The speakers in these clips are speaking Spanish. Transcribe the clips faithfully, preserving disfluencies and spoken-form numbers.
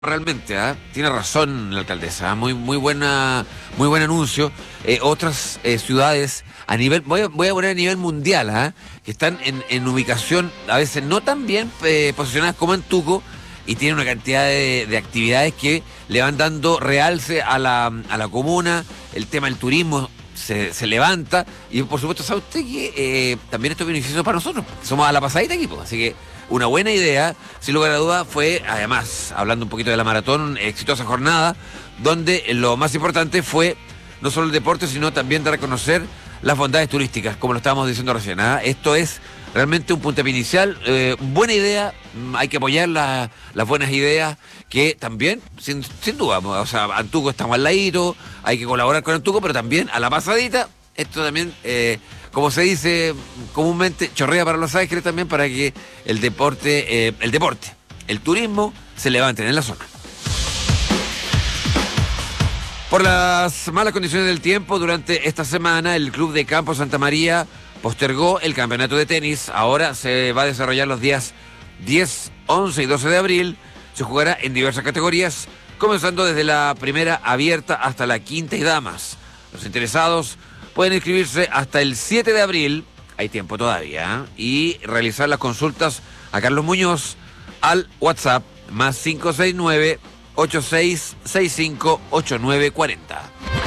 Realmente, ¿ah? Tiene razón la alcaldesa, ¿ah? Muy, muy buena, muy buen anuncio. Eh, otras eh, ciudades a nivel, voy a, voy a poner a nivel mundial, ¿ah? Que están en, en ubicación a veces no tan bien eh, posicionadas como Antuco y tienen una cantidad de, de actividades que le van dando realce a la, a la comuna. El tema del turismo se, se levanta y por supuesto sabe usted que eh, también esto es beneficioso para nosotros. Somos a la pasadita equipo, así que una buena idea, sin lugar a duda, fue, además, hablando un poquito de la maratón, exitosa jornada, donde lo más importante fue no solo el deporte, sino también dar a conocer las bondades turísticas, como lo estábamos diciendo recién. ¿Ah? Esto es realmente un puntapié inicial, eh, buena idea, hay que apoyar la, las buenas ideas, que también, sin, sin duda, o sea, Antuco está al ladito, hay que colaborar con Antuco, pero también a la pasadita, esto también... Eh, como se dice comúnmente, chorrea para Los Ángeles también para que el deporte, eh, el deporte, el turismo se levanten en la zona. Por las malas condiciones del tiempo, durante esta semana el Club de Campo Santa María postergó el campeonato de tenis. Ahora se va a desarrollar los días diez, once y doce de abril. Se jugará en diversas categorías, comenzando desde la primera abierta hasta la quinta y damas. Los interesados pueden inscribirse hasta el siete de abril, hay tiempo todavía, ¿eh? Y realizar las consultas a Carlos Muñoz al WhatsApp más cinco seis nueve, ocho seis seis cinco, ocho nueve cuatro cero.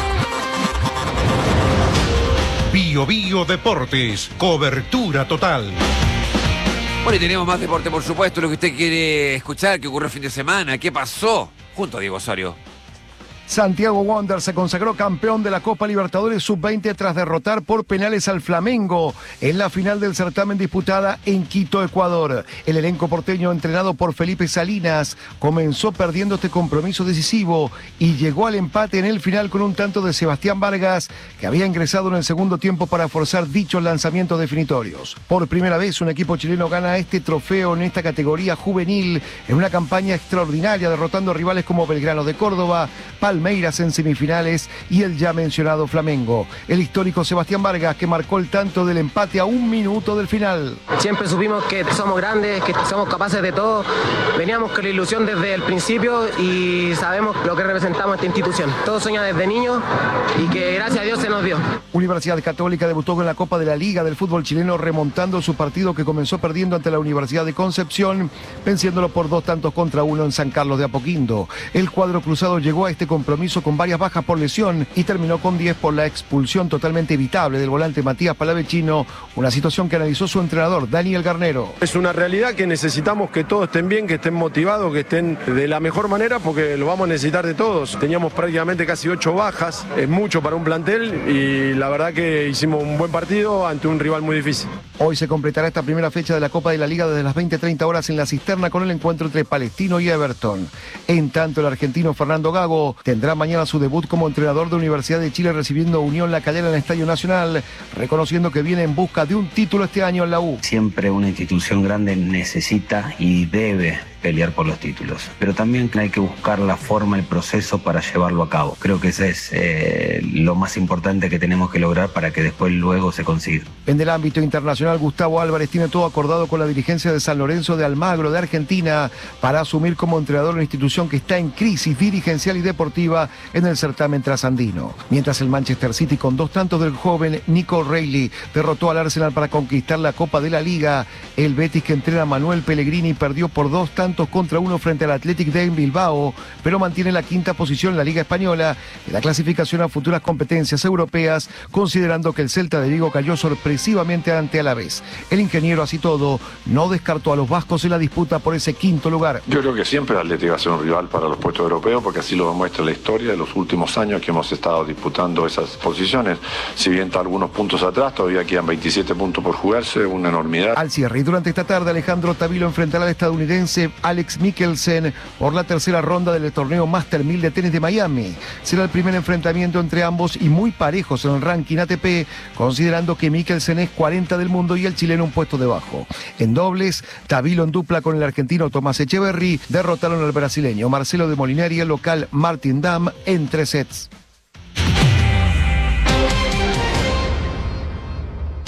Bio Bio Deportes, cobertura total. Bueno, y tenemos más deporte, por supuesto, lo que usted quiere escuchar, que ocurrió el fin de semana, qué pasó, junto a Diego Osorio. Santiago Wanderers se consagró campeón de la Copa Libertadores sub veinte tras derrotar por penales al Flamengo en la final del certamen disputada en Quito, Ecuador. El elenco porteño, entrenado por Felipe Salinas, comenzó perdiendo este compromiso decisivo y llegó al empate en el final con un tanto de Sebastián Vargas, que había ingresado en el segundo tiempo para forzar dichos lanzamientos definitorios. Por primera vez un equipo chileno gana este trofeo en esta categoría juvenil en una campaña extraordinaria, derrotando a rivales como Belgrano de Córdoba, Palmeiras en semifinales y el ya mencionado Flamengo. El histórico Sebastián Vargas, que marcó el tanto del empate a un minuto del final. Siempre supimos que somos grandes, que somos capaces de todo. Veníamos con la ilusión desde el principio y sabemos lo que representamos esta institución. Todo sueña desde niños y que gracias a Dios se nos dio. Universidad Católica debutó con la Copa de la Liga del fútbol chileno, remontando su partido que comenzó perdiendo ante la Universidad de Concepción, venciéndolo por dos tantos contra uno en San Carlos de Apoquindo. El cuadro cruzado llegó a este compromiso con varias bajas por lesión y terminó con diez por la expulsión totalmente evitable del volante Matías Palavecino, una situación que analizó su entrenador Daniel Garnero. Es una realidad que necesitamos que todos estén bien, que estén motivados, que estén de la mejor manera, porque lo vamos a necesitar de todos. Teníamos prácticamente casi ocho bajas, es mucho para un plantel y la verdad que hicimos un buen partido ante un rival muy difícil. Hoy se completará esta primera fecha de la Copa de la Liga desde las veinte treinta horas en la Cisterna con el encuentro entre Palestino y Everton. En tanto, el argentino Fernando Gago tendrá mañana su debut como entrenador de Universidad de Chile, recibiendo Unión La Calera en el Estadio Nacional, reconociendo que viene en busca de un título este año en la U. Siempre una institución grande necesita y debe pelear por los títulos, pero también hay que buscar la forma, el proceso para llevarlo a cabo. Creo que ese es eh, lo más importante que tenemos que lograr para que después luego se consiga. En el ámbito internacional, Gustavo Álvarez tiene todo acordado con la dirigencia de San Lorenzo de Almagro de Argentina para asumir como entrenador una institución que está en crisis dirigencial y deportiva en el certamen trasandino. Mientras el Manchester City, con dos tantos del joven Nico Reilly, derrotó al Arsenal para conquistar la Copa de la Liga, el Betis, que entrena a Manuel Pellegrini, perdió por dos tantos contra uno frente al Athletic de Bilbao, pero mantiene la quinta posición en la Liga Española en la clasificación a futuras competencias europeas, considerando que el Celta de Vigo cayó sorpresivamente ante Alavés. El ingeniero, así todo, no descartó a los vascos en la disputa por ese quinto lugar. Yo creo que siempre el Athletic va a ser un rival para los puestos europeos, porque así lo demuestra la historia de los últimos años que hemos estado disputando esas posiciones. Si bien está algunos puntos atrás, todavía quedan veintisiete puntos por jugarse, una enormidad. Al cierre, y durante esta tarde, Alejandro Tavilo enfrentará al estadounidense Alex Mikkelsen por la tercera ronda del torneo Master mil de tenis de Miami. Será el primer enfrentamiento entre ambos y muy parejos en el ranking A T P, considerando que Mikkelsen es cuarenta del mundo y el chileno un puesto debajo. En dobles, Tavilo en dupla con el argentino Tomás Echeverry derrotaron al brasileño Marcelo de Molinari y el local Martin Damm en tres sets.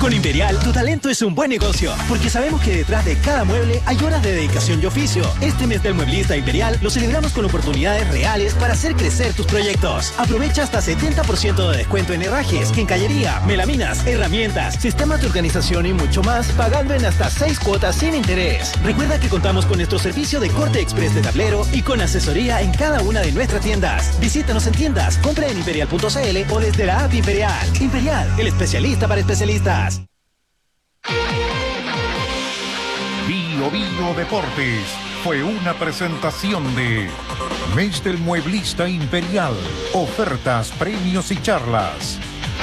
Con Imperial, tu talento es un buen negocio, porque sabemos que detrás de cada mueble hay horas de dedicación y oficio. Este mes del mueblista Imperial lo celebramos con oportunidades reales para hacer crecer tus proyectos. Aprovecha hasta setenta por ciento de descuento en herrajes, quincallería, melaminas, herramientas, sistemas de organización y mucho más, pagando en hasta seis cuotas sin interés. Recuerda que contamos con nuestro servicio de corte express de tablero y con asesoría en cada una de nuestras tiendas. Visítanos en tiendas, compra en imperial punto c l o desde la app Imperial. Imperial, el especialista para especialistas. Bio Bio Deportes fue una presentación de Mes del Mueblista Imperial. Ofertas, premios y charlas.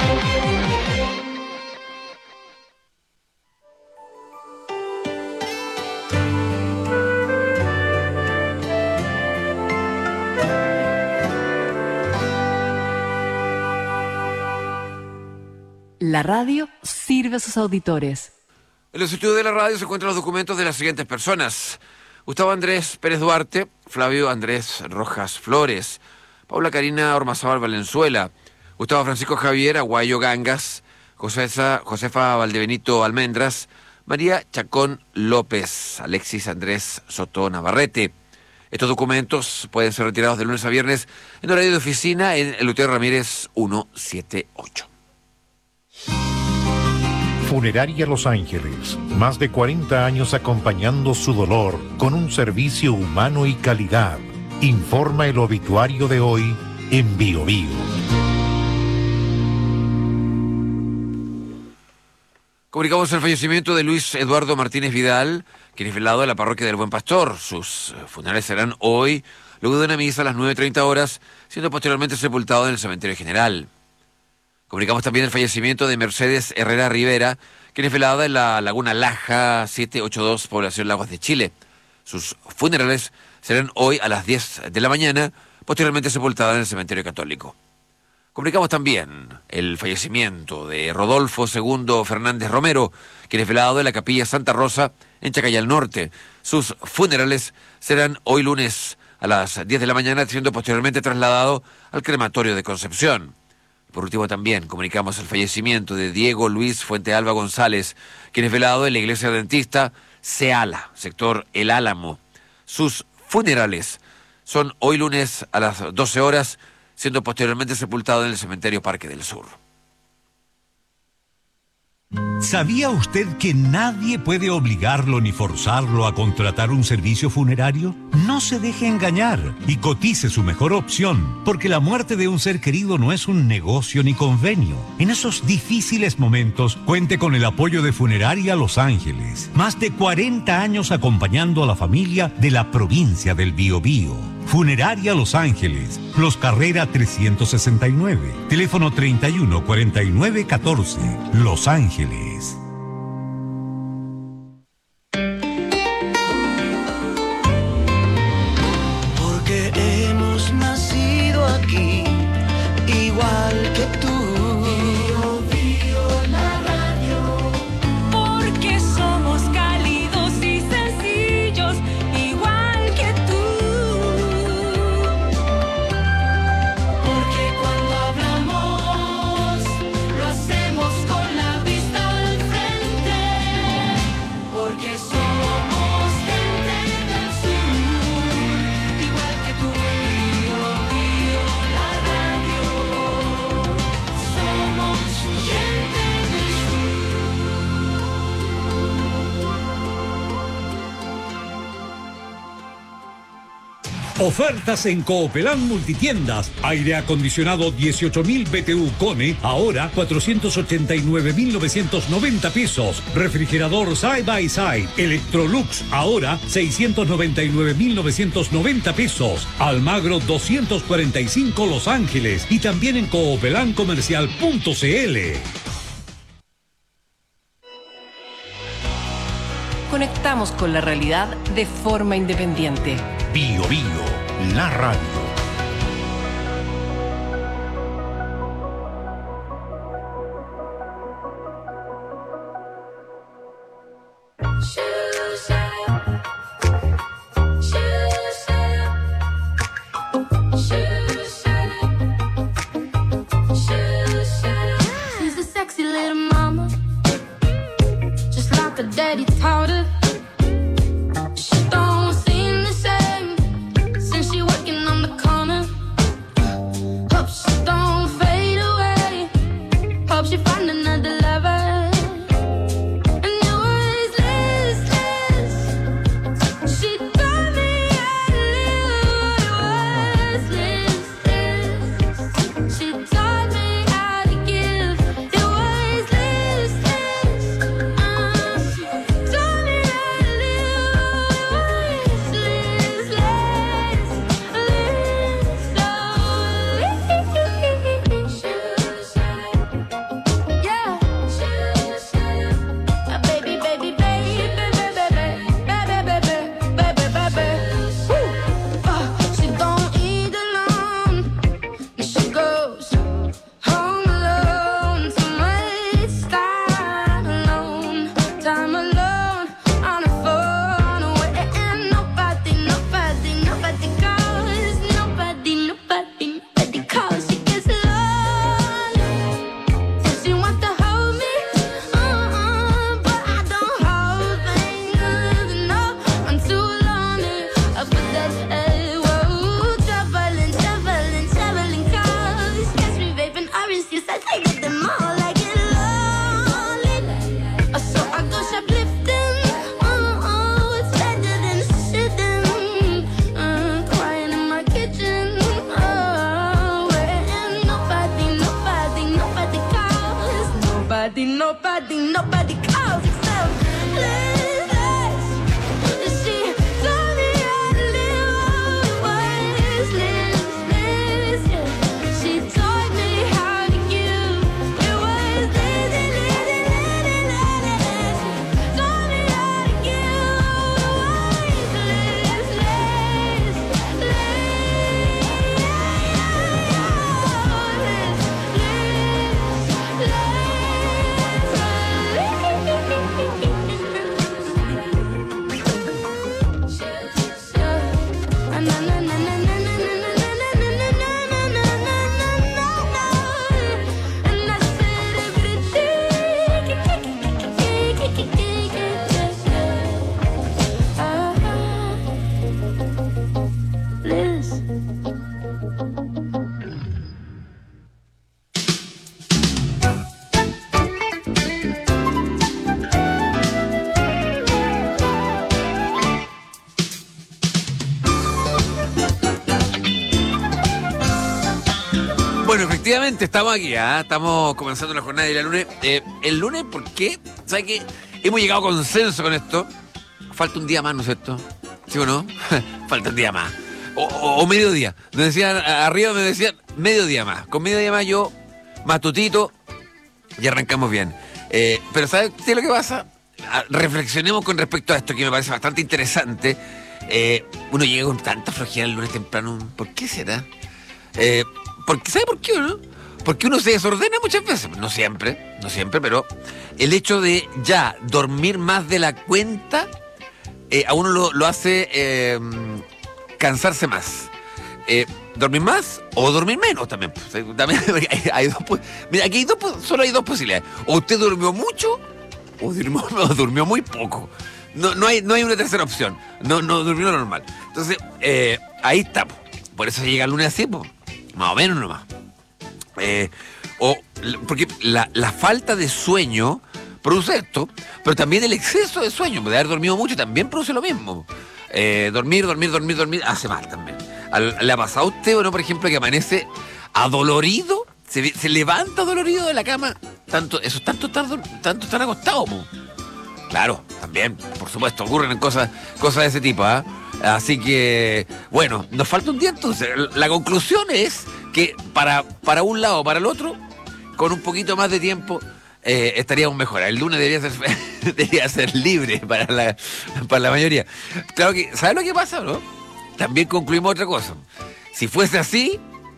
La radio sirve a sus auditores. En los estudios de la radio se encuentran los documentos de las siguientes personas: Gustavo Andrés Pérez Duarte, Flavio Andrés Rojas Flores, Paula Karina Ormazábal Valenzuela, Gustavo Francisco Javier Aguayo Gangas, Josefa, Josefa Valdebenito Almendras, María Chacón López, Alexis Andrés Soto Navarrete. Estos documentos pueden ser retirados de lunes a viernes en horario de oficina en Eleuterio Ramírez ciento setenta y ocho. Funeraria Los Ángeles, más de cuarenta años acompañando su dolor con un servicio humano y calidad. Informa el obituario de hoy en Bio Bio. Comunicamos el fallecimiento de Luis Eduardo Martínez Vidal, quien es velado de la parroquia del Buen Pastor. Sus funerales serán hoy, luego de una misa a las nueve treinta horas, siendo posteriormente sepultado en el cementerio general. Comunicamos también el fallecimiento de Mercedes Herrera Rivera, quien es velada en la Laguna Laja setecientos ochenta y dos, población Lagos de Chile. Sus funerales serán hoy a las diez de la mañana, posteriormente sepultada en el cementerio católico. Comunicamos también el fallecimiento de Rodolfo segundo Fernández Romero, quien es velado en la Capilla Santa Rosa en Chacayal Norte. Sus funerales serán hoy lunes a las diez de la mañana, siendo posteriormente trasladado al crematorio de Concepción. Por último también comunicamos el fallecimiento de Diego Luis Fuentealba González, quien es velado en la iglesia adventista Seala, sector El Álamo. Sus funerales son hoy lunes a las doce horas, siendo posteriormente sepultado en el cementerio Parque del Sur. ¿Sabía usted que nadie puede obligarlo ni forzarlo a contratar un servicio funerario? No se deje engañar y cotice su mejor opción, porque la muerte de un ser querido no es un negocio ni convenio. En esos difíciles momentos, cuente con el apoyo de Funeraria Los Ángeles. Más de cuarenta años acompañando a la familia de la provincia del Biobío. Funeraria Los Ángeles, Los Carrera trescientos sesenta y nueve, teléfono treinta y uno cuarenta y nueve catorce, Los Ángeles. Porque hemos nacido aquí, igual que tú. Bio, bio, la radio. Porque somos cálidos y sencillos, igual que tú. Porque cuando hablamos, lo hacemos con la vista al frente. Porque somos gente del sur, igual que tú. Bio, bio, la radio. Somos gente del Ofertas en Coopelán Multitiendas. Aire acondicionado dieciocho mil B T U Kone, ahora cuatrocientos ochenta y nueve mil novecientos noventa pesos. Refrigerador Side by Side Electrolux, ahora seiscientos noventa y nueve mil novecientos noventa pesos. Almagro doscientos cuarenta y cinco Los Ángeles y también en coopelán comercial punto c l. Conectamos con la realidad de forma independiente. Bio Bio, la radio. She's a sexy little mama. nobody, nobody, nobody calls herself Liz. She taught me how to live always. Liz, Liz, yeah. She taught me how to give. It was Liz, Liz, Liz, Liz, Liz. She taught me how to give always. Liz, Liz, Liz. Bueno, efectivamente, estamos aquí, ¿ah? Estamos comenzando la jornada de la lunes. Eh, el lunes, ¿por qué? ¿Sabes qué? Hemos llegado a consenso con esto. Falta un día más, ¿no es cierto? ¿Sí o no? Falta un día más. O, o, o medio día. Nos decían, arriba me decían, medio día más. Con medio día más yo, matutito, y arrancamos bien. Eh, pero ¿sabes qué es lo que pasa? Ah, reflexionemos con respecto a esto, que me parece bastante interesante. Eh, uno llega con tanta flojera el lunes temprano. ¿Por qué será? Eh... Porque, ¿sabe por qué, no? Porque uno se desordena muchas veces, no siempre, no siempre, pero el hecho de ya dormir más de la cuenta eh, a uno lo, lo hace eh, cansarse más. Eh, ¿Dormir más o dormir menos también? También hay, hay dos, mira, aquí hay dos, solo hay dos posibilidades. O usted durmió mucho o durmió, o durmió muy poco. No, no, hay, no hay una tercera opción. No, no durmió normal. Entonces, eh, ahí está. Por eso llega el lunes así, pues. Más o menos nomás. Eh, o, porque la, la falta de sueño produce esto, pero también el exceso de sueño, de haber dormido mucho, también produce lo mismo. Eh, dormir, dormir, dormir, dormir, hace mal también. ¿Le ha pasado a usted, bueno, por ejemplo, que amanece adolorido? Se, se levanta adolorido de la cama. Tanto, eso es tanto estar, tanto estar acostado, po. Claro, también, por supuesto, ocurren cosas, cosas de ese tipo, ¿ah? ¿eh? Así que, bueno, nos falta un día entonces. La conclusión es que para, para un lado o para el otro, con un poquito más de tiempo, eh, estaríamos mejor. El lunes debería ser, debería ser libre para la, para la mayoría. Claro que, ¿sabes lo que pasa, no? También concluimos otra cosa. Si fuese así,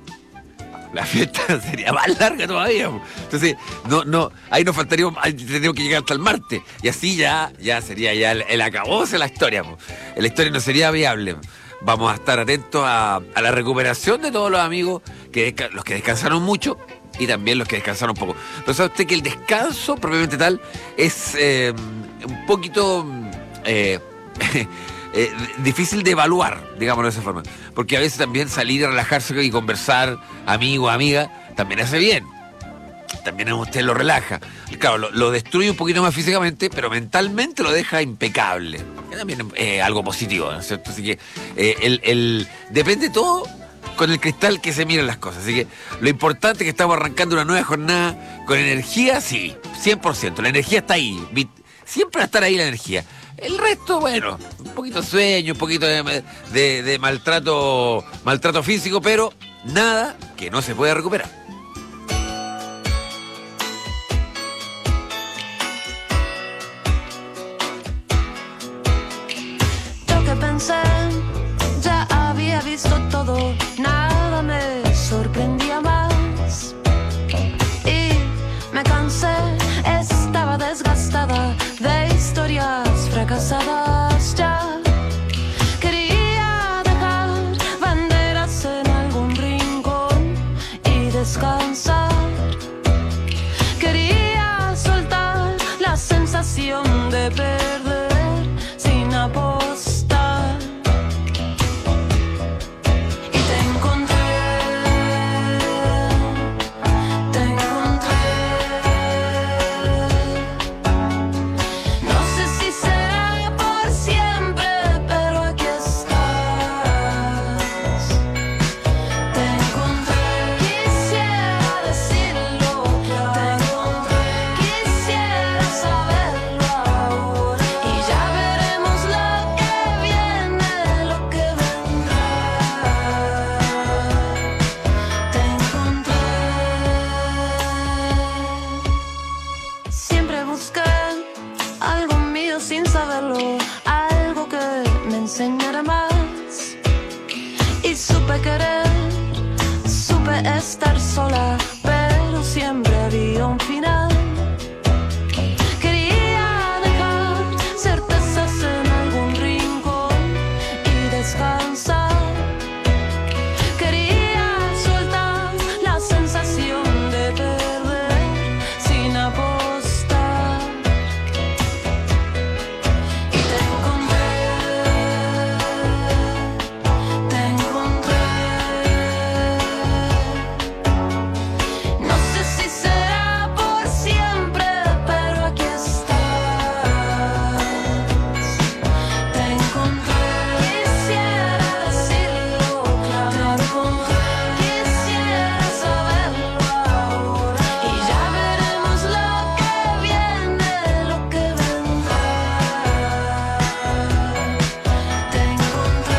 la fiesta sería más larga todavía. Entonces, no, no, ahí nos faltaría, ahí tendríamos que llegar hasta el martes. Y así ya, ya sería ya el, el acabose de la historia. La historia no sería viable. Vamos a estar atentos a, a la recuperación de todos los amigos, que los que descansaron mucho y también los que descansaron poco. Pero sabe usted que el descanso, propiamente tal, es eh, un poquito eh, eh, difícil de evaluar, digámoslo de esa forma. Porque a veces también salir a relajarse y conversar, amigo, amiga, también hace bien. También a usted lo relaja. Claro, lo, lo destruye un poquito más físicamente, pero mentalmente lo deja impecable. Es también eh, algo positivo, ¿no es cierto? Así que eh, el, el, depende todo con el cristal que se miran las cosas. Así que lo importante es que estamos arrancando una nueva jornada con energía, sí, cien por ciento. La energía está ahí. Siempre va a estar ahí la energía. El resto, bueno, un poquito de sueño, un poquito de, de, de maltrato, maltrato físico, pero nada que no se pueda recuperar. Yo que pensé, ya había visto todo, nada me sorprendía más. Y me cansé, estaba desgastada de historias fracasadas ya. Quería dejar banderas en algún rincón y descansar. estar sola, pero siempre había un final. Quería dejar certezas en algún rincón y descansar. Quería soltar la sensación de perder sin apostar. Y te encontré, te encontré. No sé si será por siempre, pero aquí estás. Te encontré, quisiera decirlo claro. Quisiera saberlo ahora. Y ya veremos lo que viene, lo que vendrá. Te encontré.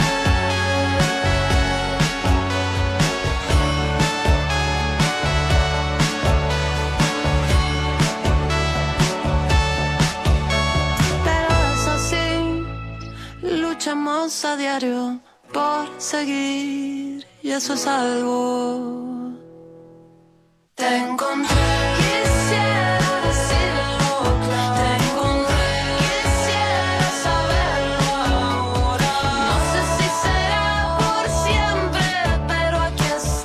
Pero es así, luchamos a diario por seguir, y eso es algo. Te encontré, quisiera decirlo claro. Te encontré, quisiera saberlo ahora. No sé si será por siempre, pero aquí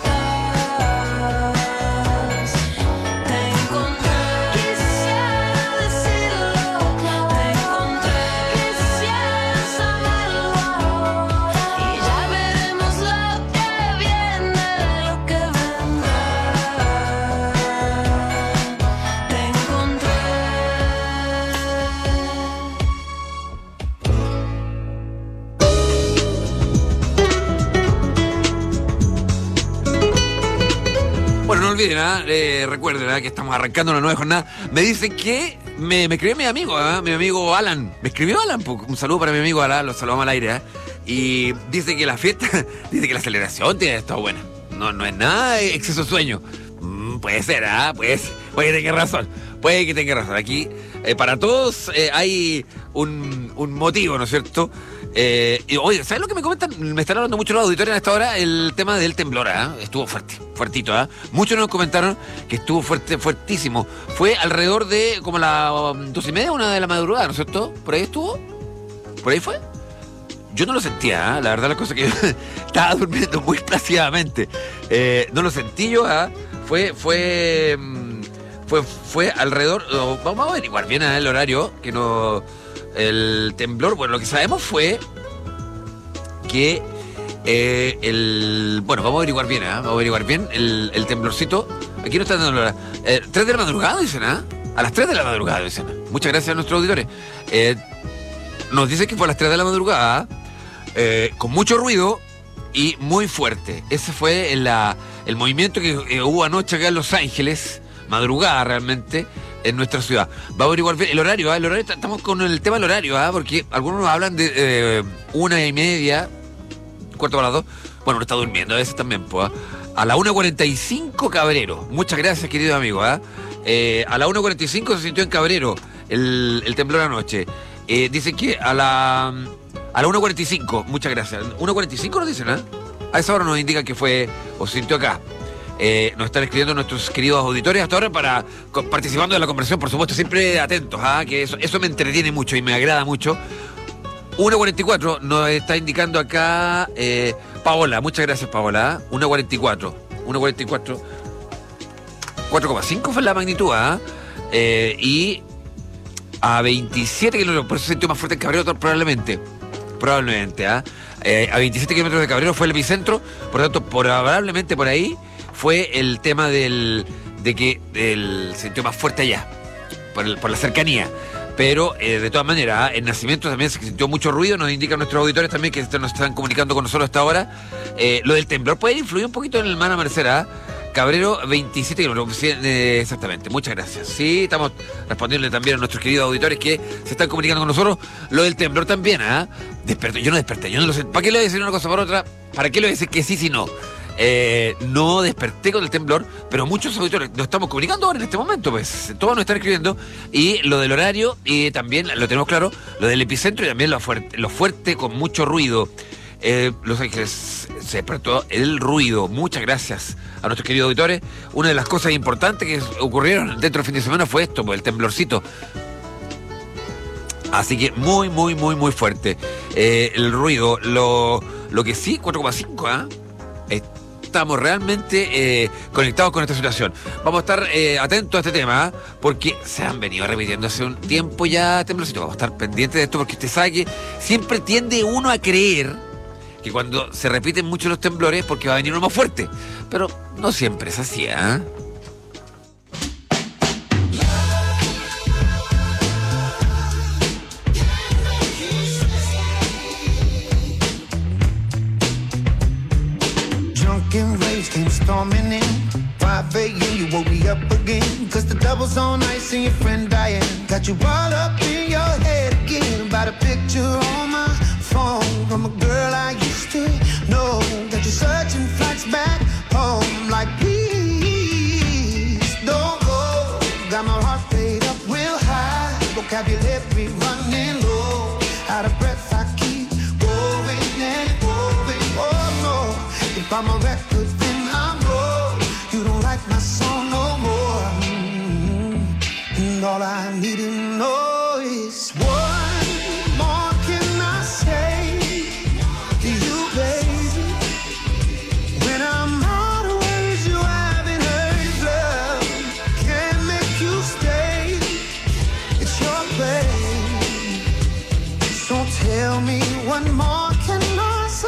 estás. Te encontré, quisiera decirlo claro. Te encontré, quisiera saberlo ahora. Y ya veremos lo que viene, lo que vendrá. Te encontré. Bueno, no olviden, ¿ah? eh, recuerden ¿ah? que estamos arrancando una nueva jornada. Me dicen que me, me escribió mi amigo, ¿ah? mi amigo Alan. Me escribió Alan, pues, un saludo para mi amigo Alan, lo saludamos al aire. ¿ah? Y dice que la fiesta, dice que la celebración tiene estado buena. No, no es nada de exceso de sueño. Mm, puede ser, ¿ah? Puede ser, puede que tenga razón. Puede que tenga razón. Aquí, eh, para todos eh, hay un, un motivo, ¿no es cierto? Eh, y, oye, ¿sabes lo que me comentan? Me están hablando mucho los auditores en esta hora, el tema del temblor, ¿ah? Estuvo fuerte, fuertito, ¿ah? Muchos nos comentaron que estuvo fuerte, fuertísimo. Fue alrededor de como las um, dos y media, una de la madrugada, ¿no es cierto? ¿Por ahí estuvo? ¿Por ahí fue? Yo no lo sentía, ¿ah? La verdad, la cosa que yo estaba durmiendo muy plácidamente. Eh, no lo sentí yo, ¿ah? Fue, fue, mm, fue, fue alrededor. oh, vamos a averiguar bien ¿ah? el horario, que no. El temblor, bueno, lo que sabemos fue que eh, el. Bueno, vamos a averiguar bien, ¿eh? Vamos a averiguar bien el, el temblorcito. Aquí no está dando la hora. Eh, tres de la madrugada, dicen, ¿ah? A las tres de la madrugada, dicen. Muchas gracias a nuestros auditores. Eh, nos dice que fue a las tres de la madrugada, eh, con mucho ruido y muy fuerte. Ese fue la, el movimiento que eh, hubo anoche acá en Los Ángeles, madrugada realmente, en nuestra ciudad. Va a averiguar bien el horario, ¿eh? El horario, estamos con el tema del horario, ¿eh? Porque algunos nos hablan de eh, una y media, cuarto para las dos. Bueno, uno está durmiendo a veces también, pues. ¿eh? A la una cuarenta y cinco Cabrero. Muchas gracias, querido amigo. ¿eh? Eh, a la una cuarenta y cinco se sintió en Cabrero el, el temblor anoche. Eh, dicen que a la a la una cuarenta y cinco, muchas gracias. una cuarenta y cinco nos dicen, ¿eh? A esa hora nos indican que fue o se sintió acá. Eh, nos están escribiendo nuestros queridos auditores hasta ahora para co- participando de la conversación, por supuesto, siempre atentos, ¿ah? Que eso, eso me entretiene mucho y me agrada mucho. una cuarenta y cuatro nos está indicando acá eh, Paola, muchas gracias Paola. una cuarenta y cuatro, una cuarenta y cuatro, cuatro coma cinco fue la magnitud, ¿ah? Eh, y a veintisiete kilómetros, por eso se sintió más fuerte en Cabrero probablemente, probablemente, ¿ah? Eh, a veintisiete kilómetros de Cabrero fue el epicentro, por lo tanto, probablemente por ahí fue el tema del de que el, se sintió más fuerte allá, por, el, por la cercanía. Pero, eh, de todas maneras, ¿eh? En Nacimiento también se sintió mucho ruido, nos indican nuestros auditores también que nos están comunicando con nosotros hasta ahora. Eh, lo del temblor puede influir un poquito en el Mana Mercera. Cabrero, veintisiete kilómetros, eh, exactamente. Muchas gracias. Sí, estamos respondiendo también a nuestros queridos auditores que se están comunicando con nosotros. Lo del temblor también, ¿ah? ¿eh? Desperté, yo no desperté, yo no lo sé. ¿Para qué le voy a decir una cosa por otra? ¿Para qué le voy a decir que sí, si no? Eh, no desperté con el temblor, pero muchos auditores nos estamos comunicando ahora en este momento, pues todos nos están escribiendo. Y lo del horario, y también lo tenemos claro, lo del epicentro y también lo fuerte, lo fuerte con mucho ruido. eh, Los Ángeles se despertó el ruido. Muchas gracias a nuestros queridos auditores. Una de las cosas importantes que ocurrieron dentro del fin de semana fue esto, pues, el temblorcito. Así que muy, muy, muy, muy fuerte eh, el ruido. Lo, lo que sí, cuatro coma cinco, ¿ah? ¿eh? Estamos realmente eh, conectados con esta situación. Vamos a estar eh, atentos a este tema, ¿eh? Porque se han venido repitiendo hace un tiempo ya temblorcitos. Vamos a estar pendientes de esto porque usted sabe que siempre tiende uno a creer que cuando se repiten mucho los temblores porque va a venir uno más fuerte. Pero no siempre es así, ¿eh? Drunken raves came storming in. five a.m. you woke me up again. Cause the double's on ice and your friend dying. Got you all up in your head again. About a picture on my phone from a girl I used to know. That you're searching flights back home. Like please don't go. Got my heart rate up real high. Vocabulary running low. Out of breath I keep going and going. Oh no. If I'm a record, then I'm wrong. You don't like my song no more. Mm-hmm. And all I need to know is what more can I say to you, baby? When I'm out of words, you haven't heard his love. Can't make you stay. It's your way. So tell me what more can I say?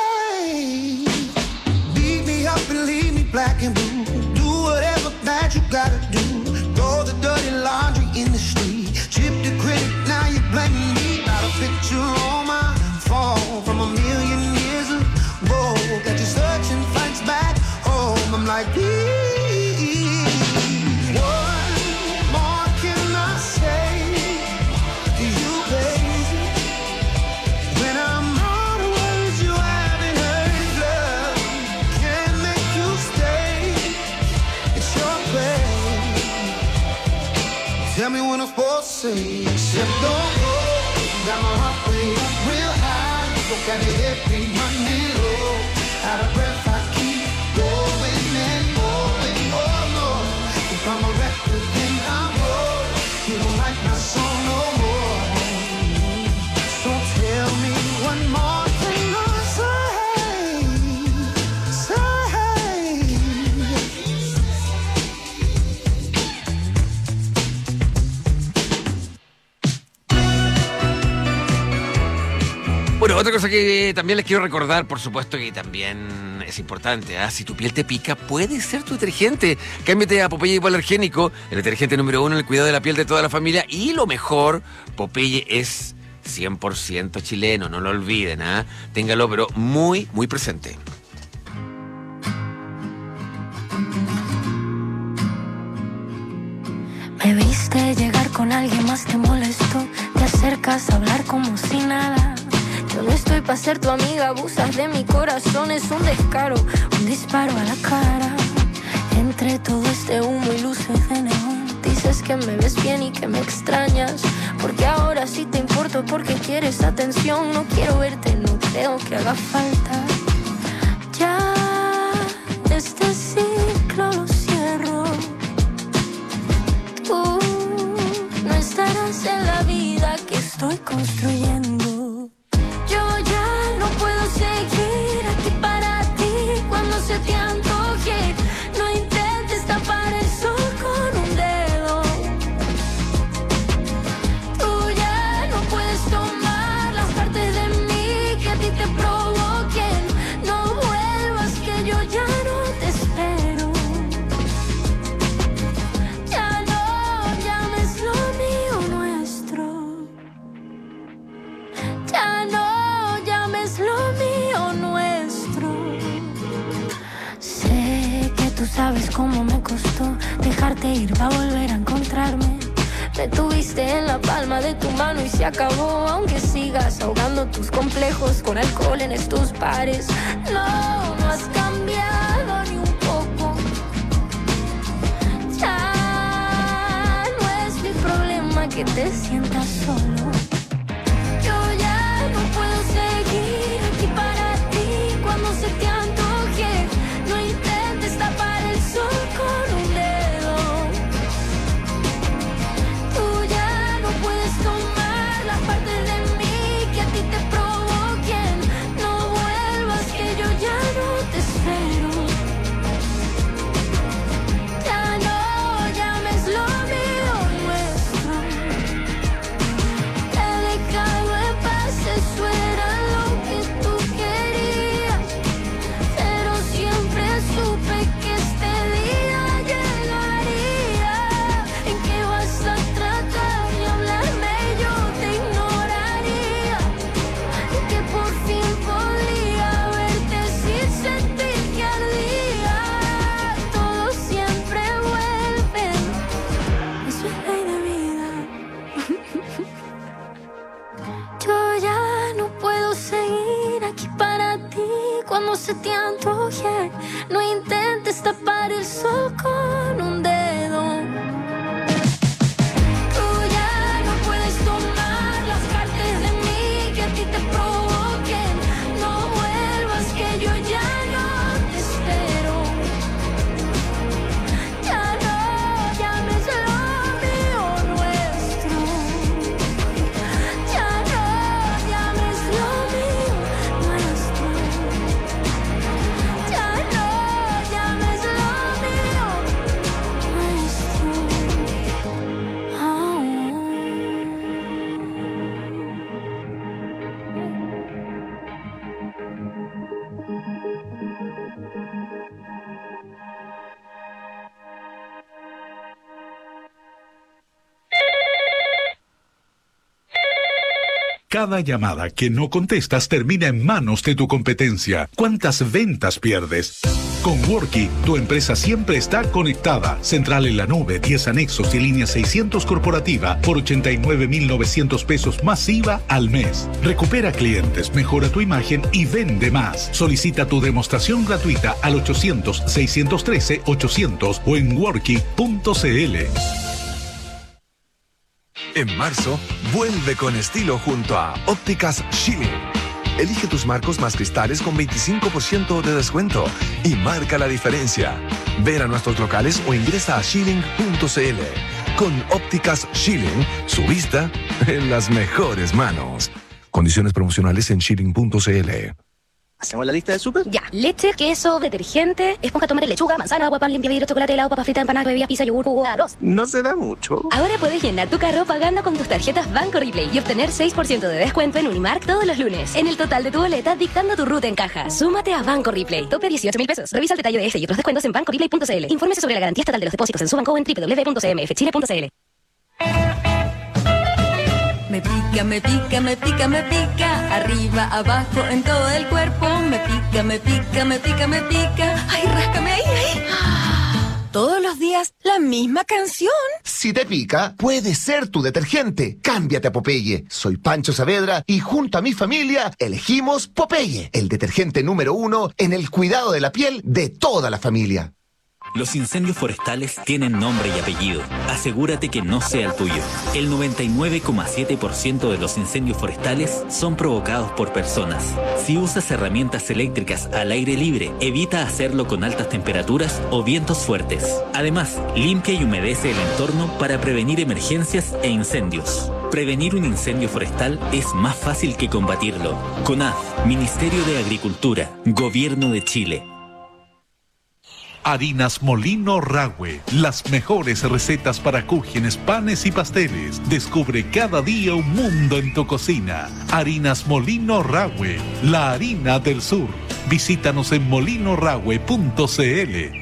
And leave me black and blue. Do whatever bad you gotta do. Throw the dirty laundry in the street. Chip the critic, now you're blaming me. Got a picture on my phone from a million years ago. That you're searching fights back home. I'm like, please, what more can I say to you, baby? When I'm out of words, you haven't heard his love. Tell me what I'm supposed to say. Except don't go. Got my heart way up real high. Look at it every Monday low. Out of breath I keep going and going. Oh Lord, if I'm a record then I'm wrong. You don't like my song no more. So tell me one more thing I say. Say. Bueno, otra cosa que también les quiero recordar, por supuesto que también es importante, ¿eh? Si tu piel te pica, puede ser tu detergente. Cámbiate a Popeye Hipoalergénico, el detergente número uno en el cuidado de la piel de toda la familia. Y lo mejor, Popeye es cien por ciento chileno, no lo olviden, ¿eh? Téngalo, pero muy, muy presente. Me viste llegar con alguien más, te molestó. Te acercas a hablar como si nada. Yo no estoy para ser tu amiga, abusas de mi corazón. Es un descaro, un disparo a la cara. Entre todo este humo y luces de neón, dices que me ves bien y que me extrañas. Porque ahora sí te importo, porque quieres atención. No quiero verte, no creo que haga falta. Ya este ciclo lo cierro. Tú no estarás en la vida que estoy construyendo. Yo ya no puedo seguir aquí para ti cuando se te antoje. No intentes tapar el sol con un dedo. Tú ya no puedes tomar las partes de mí que a ti te provoquen. No vuelvas que yo ya no te espero. Ya no llames lo mío nuestro. Ya no lo mío nuestro. Sé que tú sabes cómo me costó dejarte ir para volver a encontrarme. Me tuviste en la palma de tu mano y se acabó. Aunque sigas ahogando tus complejos con alcohol en estos bares. No, no has cambiado ni un poco. Ya no es mi problema que te sientas solo. Yo ya no puedo seguir aquí para sol con un dedo. Tú ya no puedes tomar las partes de mí que a ti te provoquen. No vuelvas que yo ya no te espero. Ya no llames lo mío nuestro. Ya no llames lo mío nuestro. Ya no llames lo mío nuestro. Oh. Cada llamada que no contestas termina en manos de tu competencia. ¿Cuántas ventas pierdes? Con Worky, tu empresa siempre está conectada. Central en la nube, diez anexos y línea seiscientos corporativa por ochenta y nueve mil novecientos pesos más I V A al mes. Recupera clientes, mejora tu imagen y vende más. Solicita tu demostración gratuita al ochocientos, seiscientos trece, ochocientos o en worky punto cl. En marzo, vuelve con estilo junto a Ópticas Schilling. Elige tus marcos más cristales con veinticinco por ciento de descuento y marca la diferencia. Ven a nuestros locales o ingresa a schilling punto cl. Con Ópticas Schilling, su vista en las mejores manos. Condiciones promocionales en schilling punto cl. ¿Hacemos la lista de súper? Ya. Leche, queso, detergente, esponja, tomate, lechuga, manzana, agua, pan, limpia, vidrio, chocolate, helado, papa frita, empanada, bebida, pizza, yogur, jugo, arroz. No se da mucho. Ahora puedes llenar tu carro pagando con tus tarjetas Banco Replay y obtener seis por ciento de descuento en Unimark todos los lunes. En el total de tu boleta, dictando tu ruta en caja. Súmate a Banco Replay. Tope dieciocho mil pesos. Revisa el detalle de este y otros descuentos en banco replay punto cl. Infórmese sobre la garantía estatal de los depósitos en su banco o en doble u doble u doble u punto c m f chile punto cl. Me pica, me pica, me pica, me pica. Arriba, abajo, en todo el cuerpo. Me pica, me pica, me pica, me pica. Ay, ráscame ahí, ahí. Todos los días, la misma canción. Si te pica, puede ser tu detergente. Cámbiate a Popeye. Soy Pancho Saavedra y junto a mi familia elegimos Popeye, el detergente número uno en el cuidado de la piel de toda la familia. Los incendios forestales tienen nombre y apellido. Asegúrate que no sea el tuyo. El noventa y nueve coma siete por ciento de los incendios forestales son provocados por personas. Si usas herramientas eléctricas al aire libre, evita hacerlo con altas temperaturas o vientos fuertes. Además, limpia y humedece el entorno para prevenir emergencias e incendios. Prevenir un incendio forestal es más fácil que combatirlo. CONAF, Ministerio de Agricultura, Gobierno de Chile. Harinas Molino Rahue, las mejores recetas para cúgenes, panes y pasteles. Descubre cada día un mundo en tu cocina. Harinas Molino Rahue, la harina del sur. Visítanos en molino rahue punto cl.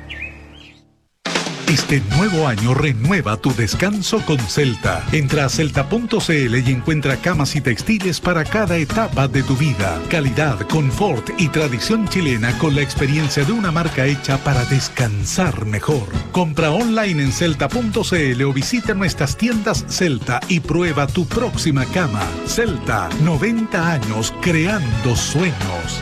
Este nuevo año renueva tu descanso con Celta. Entra a celta punto cl y encuentra camas y textiles para cada etapa de tu vida. Calidad, confort y tradición chilena con la experiencia de una marca hecha para descansar mejor. Compra online en celta punto cl o visita nuestras tiendas Celta y prueba tu próxima cama. Celta, noventa años creando sueños.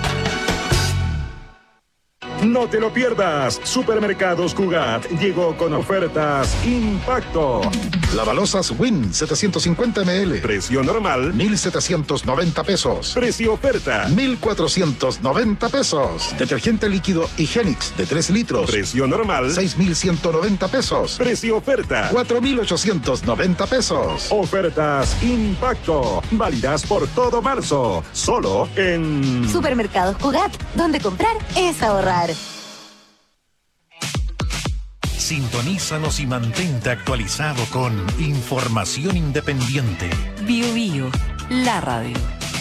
No te lo pierdas. Supermercados Cugat llegó con ofertas Impacto. Lavalosas Win setecientos cincuenta mililitros. Precio normal mil setecientos noventa pesos. Precio oferta mil cuatrocientos noventa pesos. Detergente líquido Higienix de tres litros. Precio normal seis mil ciento noventa pesos. Precio oferta cuatro mil ochocientos noventa pesos. Ofertas Impacto. Válidas por todo marzo. Solo en Supermercados Cugat, donde comprar es ahorrar. Sintonízanos y mantente actualizado con información independiente. Bio Bio, la radio.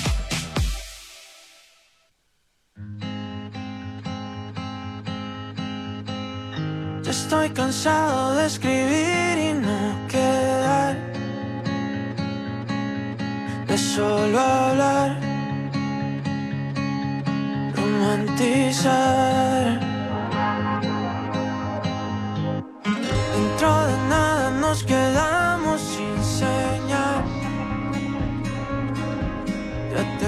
Ya estoy cansado de escribir y no quedar, de solo hablar, romantizar. Dentro de nada nos quedamos sin señal. Ya te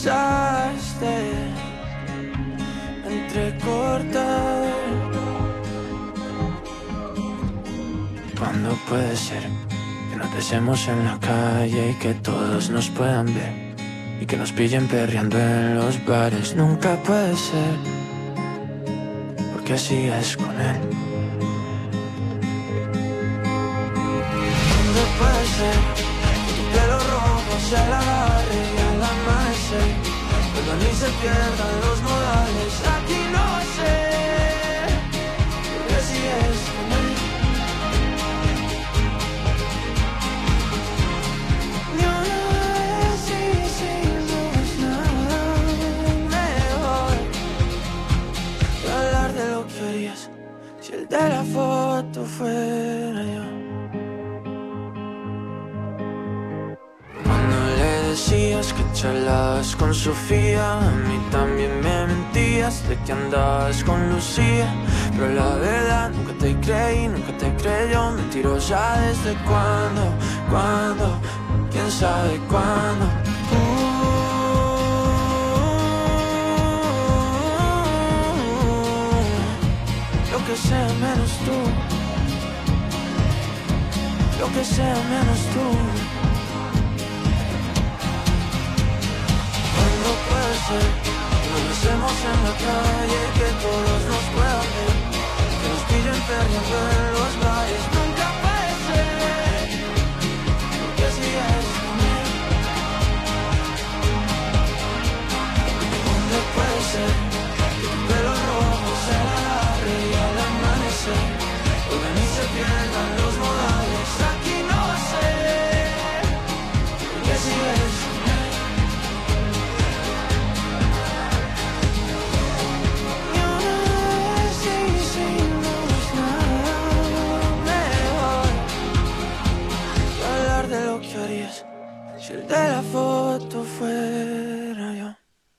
empezaste a entrecortar. ¿Cuándo puede ser que nos besemos en la calle y que todos nos puedan ver? Y que nos pillen perreando en los bares. Nunca puede ser, porque sigues con él. ¿Cuándo puede ser que tu pelo rojo se la agarre y al amanecer pero ni se pierdan los modales? Aquí no sé, porque sigues con él. Ni una vez y si no es nada mejor que hablar de lo que harías si el de la foto fuera yo. Decías que charlabas con Sofía, a mí también me mentías de que andabas con Lucía. Pero la verdad nunca te creí, nunca te creyó. Mentirosa desde cuándo, cuándo, quién sabe cuándo. Uh, lo que sea menos tú, lo que sea menos tú. No puede ser que nos besemos en la calle, que todos nos puedan ver, que nos pillen perdiendo en los bares. Nunca puede ser, porque así es con él. ¿Dónde puede ser que tu pelo rojo se la agarre y al amanecer vuelven y se pierdan los modales? Aquí no sé, porque así es con él. Si el de la foto fuera yo.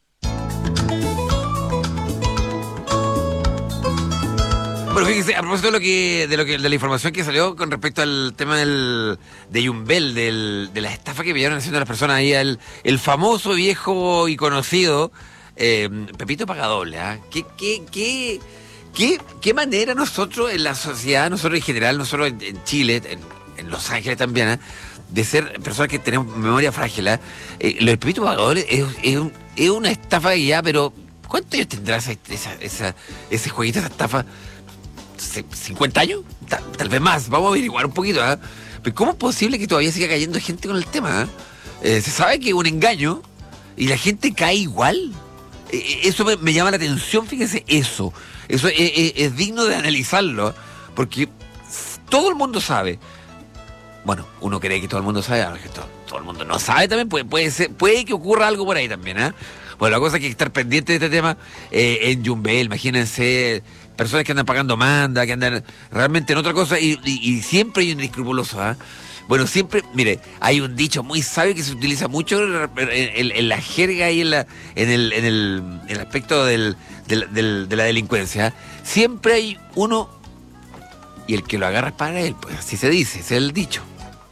Bueno, fíjense, a propósito de lo que, de lo que, de la información que salió con respecto al tema del, de Yumbel, del, de la estafa que pillaron haciendo las personas ahí, el, el famoso viejo y conocido eh, Pepito Pagadoble, ¿eh? ¿Qué, qué, qué, qué, qué manera nosotros en la sociedad, nosotros en general, nosotros en, en Chile, en, en Los Ángeles también, ¿eh? de ser personas que tenemos memoria frágil, ¿eh? Eh, lo del Pepito Pagadoble es, es, un, es una estafa ya, pero ¿cuántos años tendrá esa, esa, esa, ese jueguito, esa estafa? ¿cincuenta años? Tal, tal vez más, vamos a averiguar un poquito, ¿eh? Pero ¿cómo es posible que todavía siga cayendo gente con el tema? ¿eh? Eh, se sabe que es un engaño y la gente cae igual. Eh, eso me, me llama la atención, fíjense, eso. Eso es, es, es digno de analizarlo, porque todo el mundo sabe. Bueno, uno cree que todo el mundo sabe, a lo que todo, todo el mundo no sabe también, puede, puede, ser, puede que ocurra algo por ahí también, ¿eh? Bueno, la cosa es que hay que estar pendiente de este tema eh, en Yumbel, imagínense, personas que andan pagando manda, que andan realmente en otra cosa, y, y, y siempre hay un inescrupuloso, ¿eh? Bueno, siempre, mire, hay un dicho muy sabio que se utiliza mucho en, en, en la jerga y en, la, en, el, en, el, en el aspecto del, del, del, de la delincuencia, ¿eh? Siempre hay uno, y el que lo agarra es para él, pues así se dice, ese es el dicho.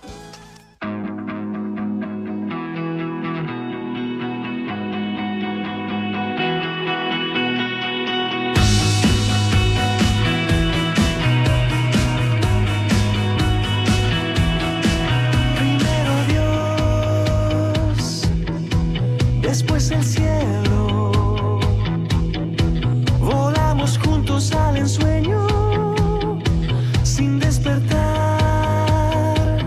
Después el cielo, volamos juntos al ensueño, sin despertar.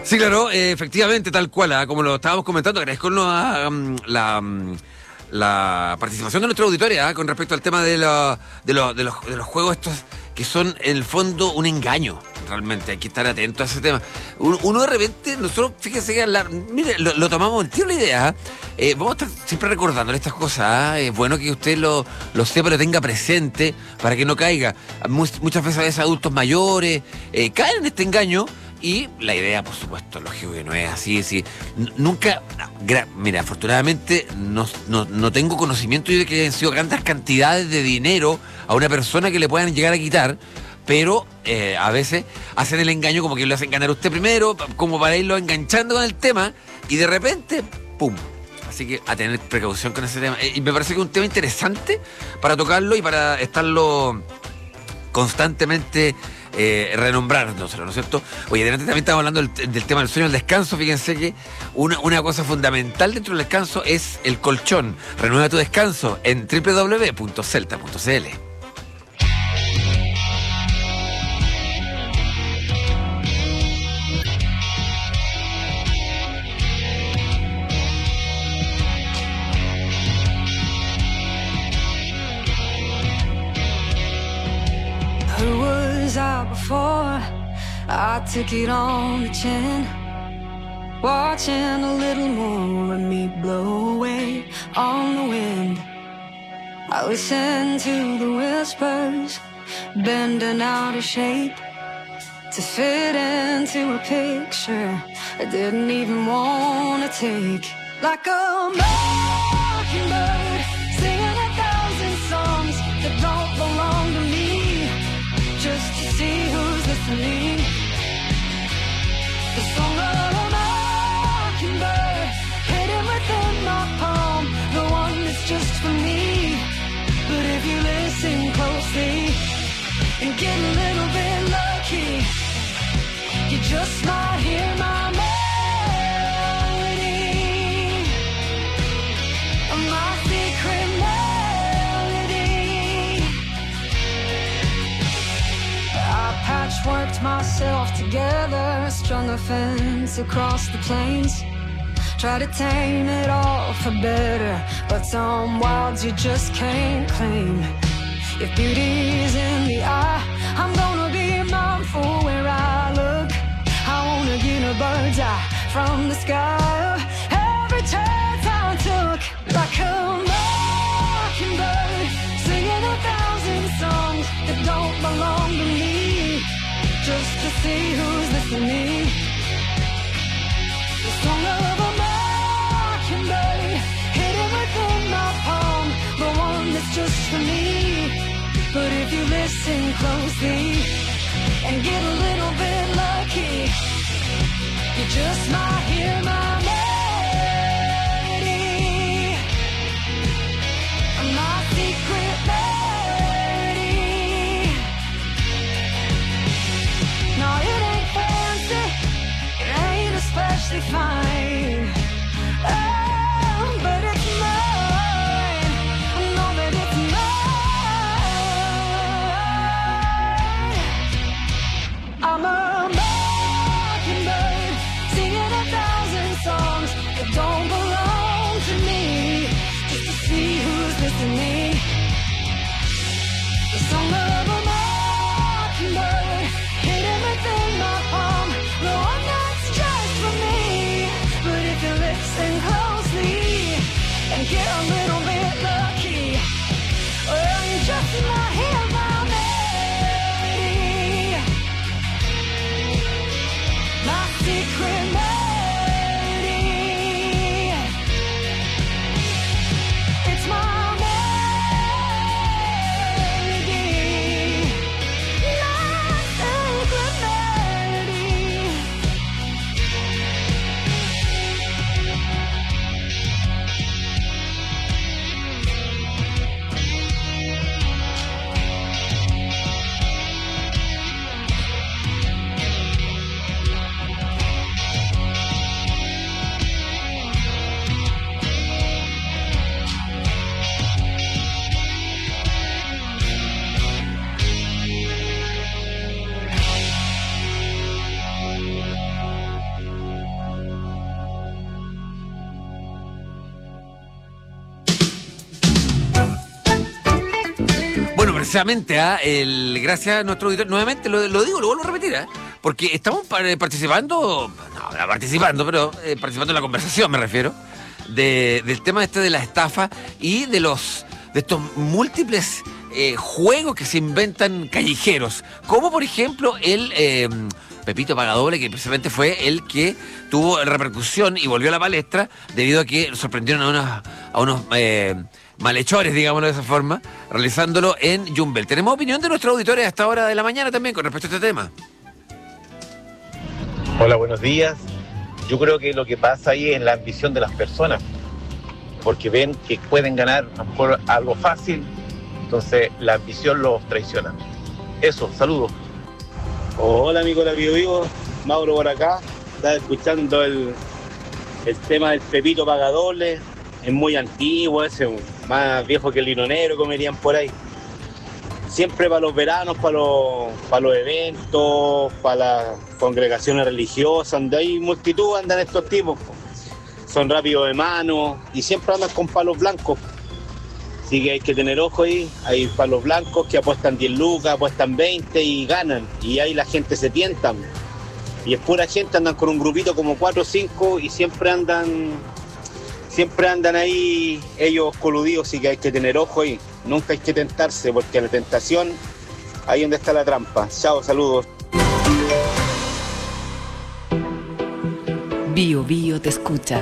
Sí, claro, eh, efectivamente, tal cual, ¿eh? Como lo estábamos comentando, agradezco la, um, la, um, la participación de nuestra auditoría, ¿eh? Con respecto al tema de, lo, de, lo, de, los, de los juegos estos que son en el fondo un engaño. Realmente hay que estar atento a ese tema. Uno, uno de repente, nosotros, fíjense que la, mire, lo, lo tomamos, tiene la idea, eh, vamos a estar siempre recordándole estas cosas, ¿eh? Es bueno que usted lo, lo sepa, lo tenga presente para que no caiga. Much, muchas veces a veces adultos mayores eh, caen en este engaño. Y la idea, por supuesto, lógico que no es así, sí. Nunca, gra, mira, afortunadamente no, no, no tengo conocimiento de que hayan sido grandes cantidades de dinero a una persona que le puedan llegar a quitar, pero eh, a veces hacen el engaño como que lo hacen ganar usted primero, como para irlo enganchando con el tema, y de repente, ¡pum! Así que a tener precaución con ese tema. Y me parece que es un tema interesante para tocarlo y para estarlo constantemente eh, renombrárnoslo, ¿no es cierto? Oye, delante también estamos hablando del, del tema del sueño, el descanso. Fíjense que una, una cosa fundamental dentro del descanso es el colchón. Renueva tu descanso en doble u doble u doble u punto celta punto c l. Out before I took it on the chin, watching a little more of me blow away on the wind. I listened to the whispers, bending out of shape to fit into a picture I didn't even want to take. Like a mockingbird singing a thousand songs that don't belong to me, just to see who's listening. The song of a mockingbird hidden within my palm, the one that's just for me. But if you listen closely and get a little bit lucky, you just might hear my melody, my secret melody. I patchworked myself together, strung a fence across the plains, try to tame it all for better, but some wilds you just can't claim. If beauty's in the eye, I'm gonna be mindful where I look. I wanna get a bird's eye from the sky of every chance I took. Like a mockingbird singing a thousand songs that don't belong to me, just to see who's listening. The song of a mockingbird hidden within my palm, the one that's just for me. But if you listen closely and get a little bit lucky, you just might hear my melody, my secret melody. No, it ain't fancy, it ain't especially fine, oh, but it's mine. I know that it's mine. I'm a mockingbird singing a thousand songs that don't belong to me, just to see who's listening. The song of a mockingbird hidden within my palm, the one that's just for me. But if you listen closely and get a little bit lucky, well, you just might hear my melody, my secret melody. It's my melody, my secret melody. precisamente, ¿ah? el, gracias a nuestro auditor, nuevamente lo, lo digo, lo vuelvo a repetir, ¿ah? porque estamos par- participando, no, no participando, pero eh, participando en la conversación, me refiero, de, del tema este de la estafa y de los de estos múltiples eh, juegos que se inventan callejeros, como por ejemplo el eh, Pepito Pagadoble, que precisamente fue el que tuvo repercusión y volvió a la palestra debido a que sorprendieron a unos, a unos eh, malhechores, digámoslo de esa forma, realizándolo en Yumbel. Tenemos opinión de nuestros auditores a esta hora de la mañana también con respecto a este tema. Hola, buenos días. Yo creo que lo que pasa ahí es la ambición de las personas, porque ven que pueden ganar a lo mejor algo fácil, entonces la ambición los traiciona. Eso, saludos. Hola amigo de la Bio Vivo, Mauro por acá. Estaba escuchando el, el tema del Pepito Pagadoble. Es muy antiguo ese, más viejo que el Lino Negro, comerían por ahí. Siempre para los veranos, para los, para los eventos, para las congregaciones religiosas, donde hay multitud andan estos tipos. Son rápidos de mano y siempre andan con palos blancos. Así que hay que tener ojo ahí. Hay palos blancos que apuestan diez lucas, apuestan veinte y ganan. Y ahí la gente se tienta. Y es pura gente, andan con un grupito como cuatro o cinco y siempre andan, siempre andan ahí ellos coludidos, así que hay que tener ojo ahí. Nunca hay que tentarse, porque la tentación, ahí donde está la trampa. Chao, saludos. Bio Bio te escucha.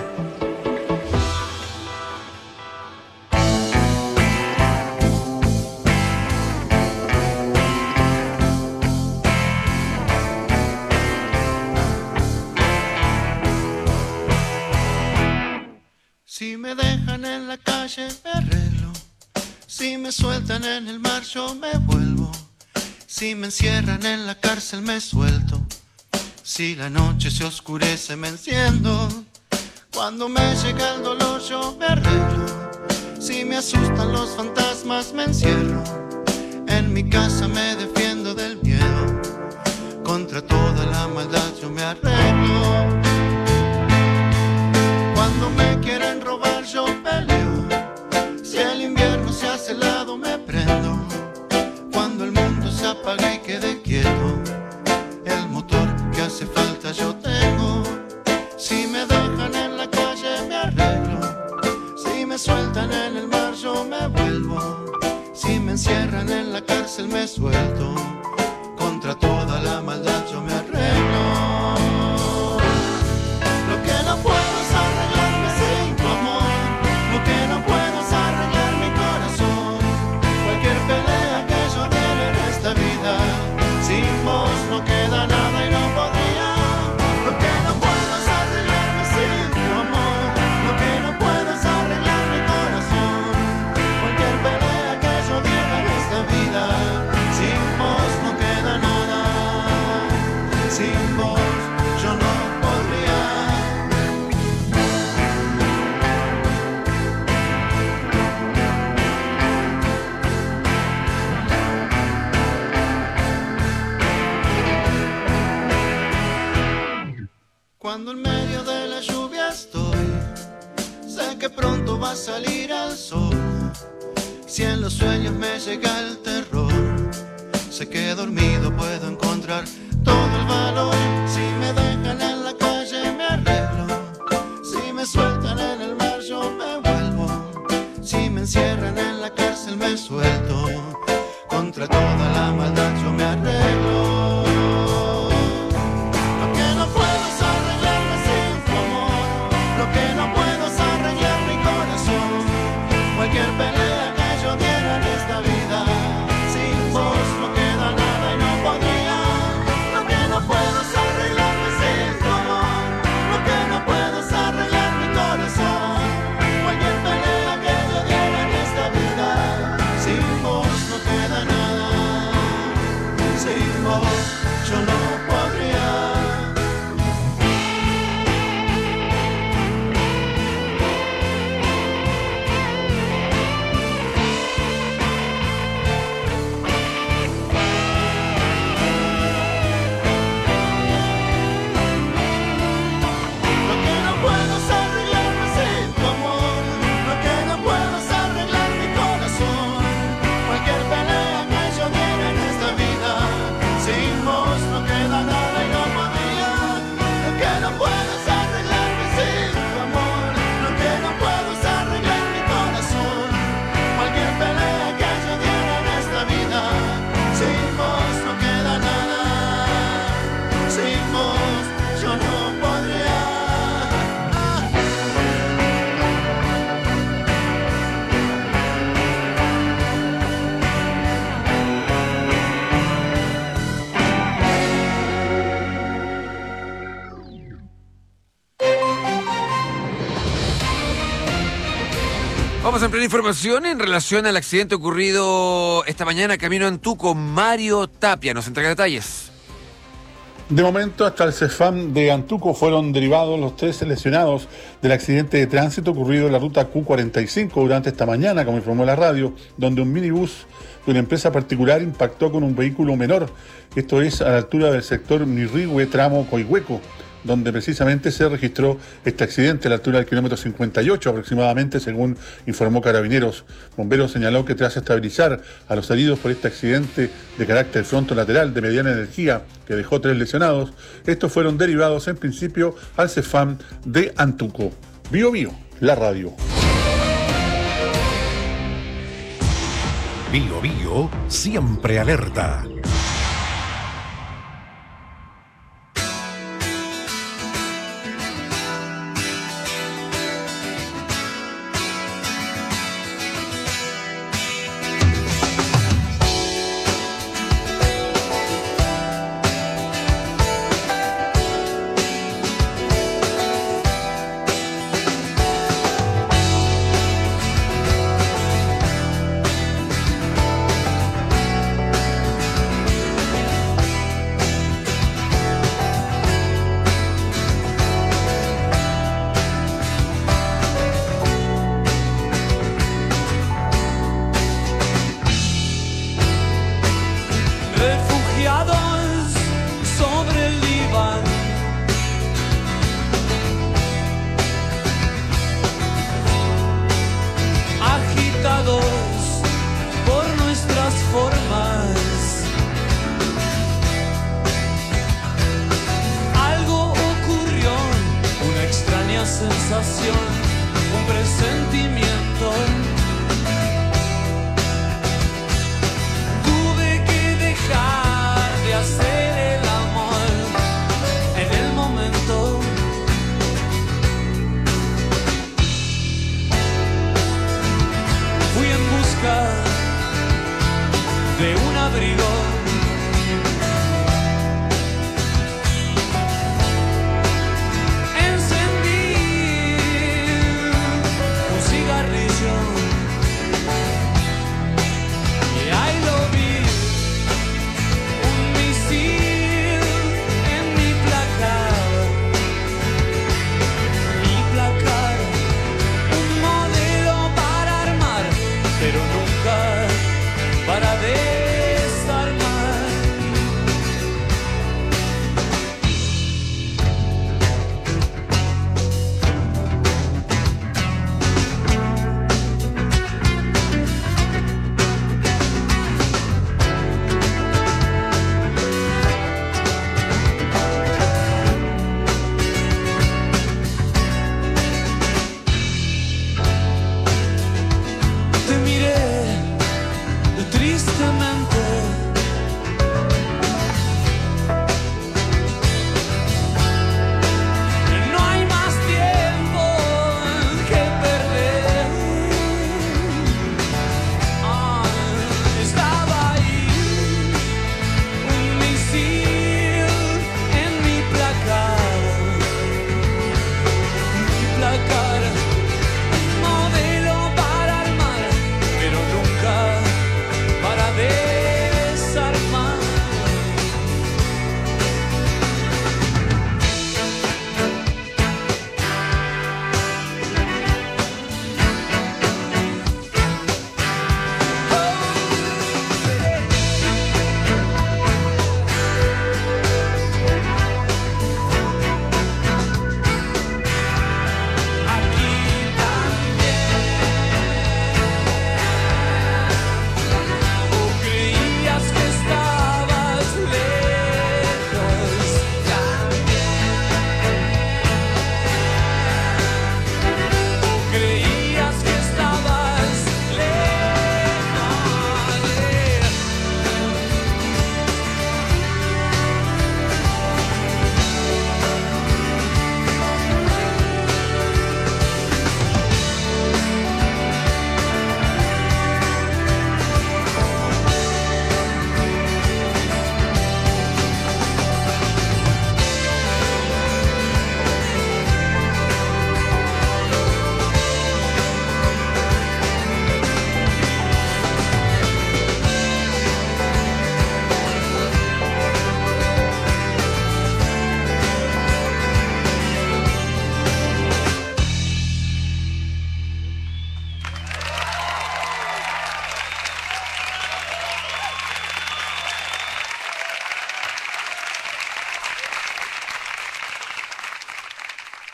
Si me dejan en la calle me arreglo, si me sueltan en el mar yo me vuelvo, si me encierran en la cárcel me suelto, si la noche se oscurece me enciendo, cuando me llega el dolor yo me arreglo, si me asustan los fantasmas me encierro, en mi casa me defiendo del miedo, contra toda la maldad yo me arreglo. Cuando me quieren robar yo peleo, si el invierno se hace helado me prendo, cuando el mundo se apaga y quede quieto, el motor que hace falta yo tengo, si me dejan en la calle me arreglo, si me sueltan en el mar yo me vuelvo, si me encierran en la cárcel me suelto, contra toda la maldad yo me arreglo. Lo que no puedo es arreglarme sin tu amor, lo que no puedo es arreglar mi corazón, cualquier pelea que yo diera en esta vida, sin vos no queda nada y no podría. Lo que no puedo es arreglarme sin tu amor, lo que no puedo es arreglar mi corazón, cualquier pelea que yo diera en esta vida, sin vos no queda nada, sin vos yo no podría. Cuando en medio de la lluvia estoy, sé que pronto va a salir el sol. Si en los sueños me llega el terror, sé que dormido puedo encontrar todo el valor. Si me dejan en la calle me arreglo, si me sueltan en el mar yo me vuelvo, si me encierran en la cárcel me suelto, contra toda la maldad yo me arreglo. Lo que no puedo es arreglarme sin tu amor, lo que no puedo es arreglar mi corazón, cualquier pelea que yo diera en esta vida, sin vos no queda nada y no podría. Lo que no puedo es arreglarme sin tu amor, lo que no puedo es arreglar mi corazón, cualquier pelea que yo diera en esta vida, sin vos Vamos a ampliar información en relación al accidente ocurrido esta mañana camino a Antuco. Mario Tapia nos entrega detalles. De momento, hasta el CEFAM de Antuco fueron derivados los tres lesionados del accidente de tránsito ocurrido en la ruta Q cuarenta y cinco durante esta mañana, como informó la radio, donde un minibús de una empresa particular impactó con un vehículo menor. Esto es a la altura del sector Mirrihue, tramo Coihueco, donde precisamente se registró este accidente a la altura del kilómetro cincuenta y ocho aproximadamente, según informó Carabineros. Bomberos señaló que tras estabilizar a los heridos por este accidente de carácter frontolateral de mediana energía que dejó tres lesionados, estos fueron derivados en principio al CEFAM de Antuco. Bio Bio, la radio. Bio Bio, siempre alerta. Un presentimiento. Tuve que dejar de hacer el amor en el momento. Fui en busca de un abrigo. Encendí un cigarrillo.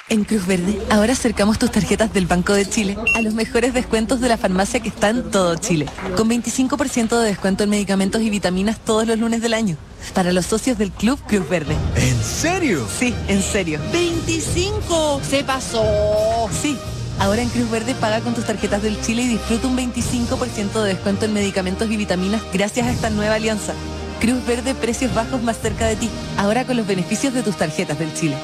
En Cruz Verde, ahora acercamos tus tarjetas del Banco de Chile a los mejores descuentos de la farmacia que está en todo Chile, con veinticinco por ciento de descuento en medicamentos y vitaminas todos los lunes del año, para los socios del Club Cruz Verde. ¿En serio? Sí, en serio. ¡veinticinco! ¡Se pasó! Sí. Ahora en Cruz Verde paga con tus tarjetas del Chile y disfruta un veinticinco por ciento de descuento en medicamentos y vitaminas gracias a esta nueva alianza. Cruz Verde, precios bajos más cerca de ti, ahora con los beneficios de tus tarjetas del Chile.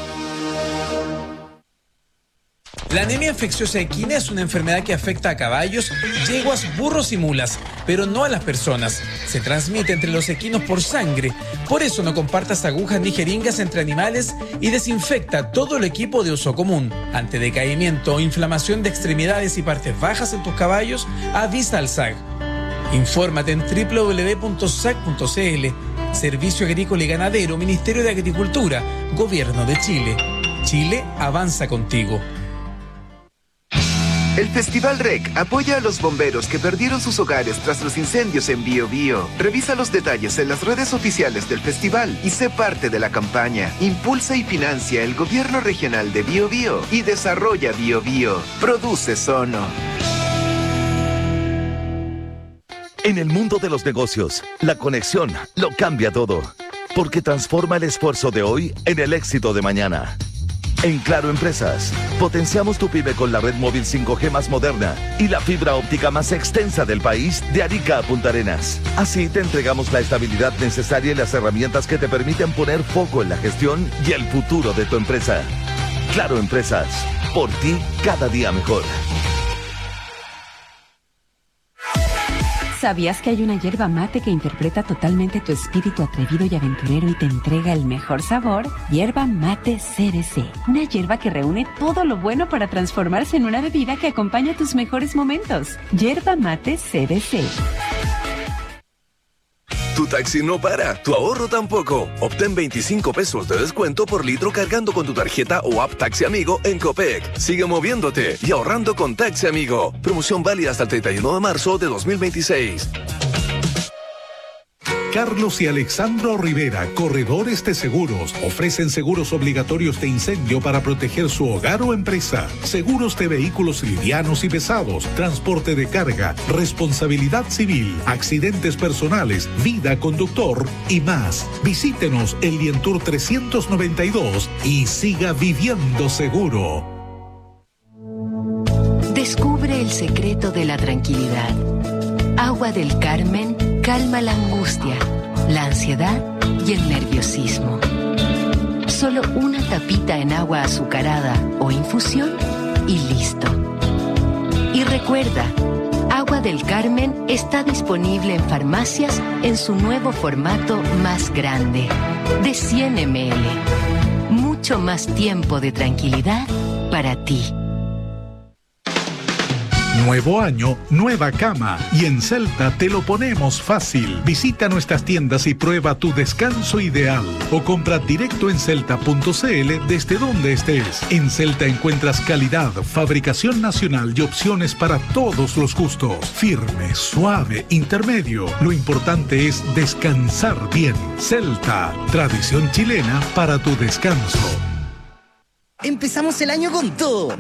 La anemia infecciosa equina es una enfermedad que afecta a caballos, yeguas, burros y mulas, pero no a las personas. Se transmite entre los equinos por sangre. Por eso no compartas agujas ni jeringas entre animales y desinfecta todo el equipo de uso común. Ante decaimiento o inflamación de extremidades y partes bajas en tus caballos, avisa al S A C. Infórmate en doble u doble u doble u punto s a c punto c l. Servicio Agrícola y Ganadero, Ministerio de Agricultura, Gobierno de Chile. Chile avanza contigo. El Festival R E C apoya a los bomberos que perdieron sus hogares tras los incendios en Bío Bío. Revisa los detalles en las redes oficiales del festival y sé parte de la campaña. Impulsa y financia el Gobierno Regional de Bío Bío y desarrolla Bío Bío. Produce Sono. En el mundo de los negocios, la conexión lo cambia todo, porque transforma el esfuerzo de hoy en el éxito de mañana. En Claro Empresas, potenciamos tu pyme con la red móvil cinco G más moderna y la fibra óptica más extensa del país de Arica a Punta Arenas. Así te entregamos la estabilidad necesaria y las herramientas que te permiten poner foco en la gestión y el futuro de tu empresa. Claro Empresas, por ti cada día mejor. ¿Sabías que hay una yerba mate que interpreta totalmente tu espíritu atrevido y aventurero y te entrega el mejor sabor? Yerba Mate C B C. Una yerba que reúne todo lo bueno para transformarse en una bebida que acompaña tus mejores momentos. Yerba Mate C B C. Tu taxi no para, tu ahorro tampoco. Obtén veinticinco pesos de descuento por litro cargando con tu tarjeta o app Taxi Amigo en Copec. Sigue moviéndote y ahorrando con Taxi Amigo. Promoción válida hasta el treinta y uno de marzo de dos mil veintiséis. Carlos y Alexandro Rivera, corredores de seguros, ofrecen seguros obligatorios de incendio para proteger su hogar o empresa, seguros de vehículos livianos y pesados, transporte de carga, responsabilidad civil, accidentes personales, vida conductor y más. Visítenos en Lientour trescientos noventa y dos y siga viviendo seguro. Descubre el secreto de la tranquilidad. Agua del Carmen calma la angustia, la ansiedad y el nerviosismo. Solo una tapita en agua azucarada o infusión y listo. Y recuerda, Agua del Carmen está disponible en farmacias en su nuevo formato más grande, de cien mililitros. Mucho más tiempo de tranquilidad para ti. Nuevo año, nueva cama. Y en Celta te lo ponemos fácil. Visita nuestras tiendas y prueba tu descanso ideal. O compra directo en celta punto c l desde donde estés. En Celta encuentras calidad, fabricación nacional y opciones para todos los gustos. Firme, suave, intermedio. Lo importante es descansar bien. Celta, tradición chilena para tu descanso. Empezamos el año con todo.